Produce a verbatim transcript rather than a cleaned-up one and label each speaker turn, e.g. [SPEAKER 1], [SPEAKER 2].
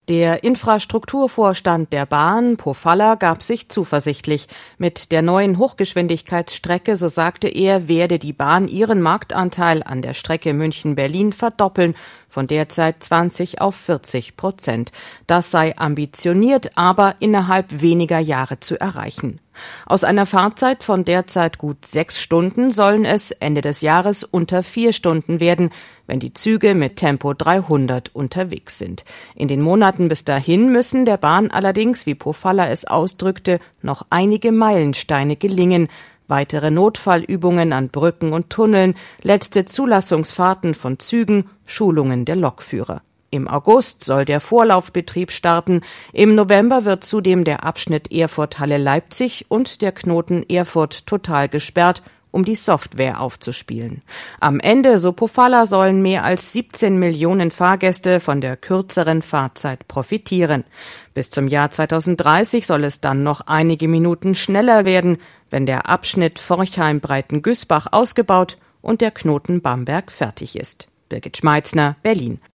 [SPEAKER 1] Der Infrastrukturvorstand der Bahn, Pofalla, gab sich zuversichtlich. Mit der neuen Hochgeschwindigkeitsstrecke, so sagte er, werde die Bahn ihren Marktanteil an der Strecke München-Berlin verdoppeln, von derzeit zwanzig auf vierzig Prozent. Das sei ambitioniert, aber innerhalb weniger Jahre zu erreichen. Aus einer Fahrzeit von derzeit gut sechs Stunden sollen es Ende des Jahres unter vier Stunden werden, wenn die Züge mit Tempo dreihundert unterwegs sind. In den Monaten bis dahin müssen der Bahn allerdings, wie Pofalla es ausdrückte, noch einige Meilensteine gelingen. Weitere Notfallübungen an Brücken und Tunneln, letzte Zulassungsfahrten von Zügen, Schulungen der Lokführer. Im August soll der Vorlaufbetrieb starten. Im November wird zudem der Abschnitt Erfurt-Halle-Leipzig und der Knoten Erfurt total gesperrt, um die Software aufzuspielen. Am Ende, so Pofalla, sollen mehr als siebzehn Millionen Fahrgäste von der kürzeren Fahrzeit profitieren. Bis zum Jahr zweitausenddreißig soll es dann noch einige Minuten schneller werden, wenn der Abschnitt Forchheim-Breitengüßbach ausgebaut und der Knoten Bamberg fertig ist. Birgit Schmeitzner, Berlin.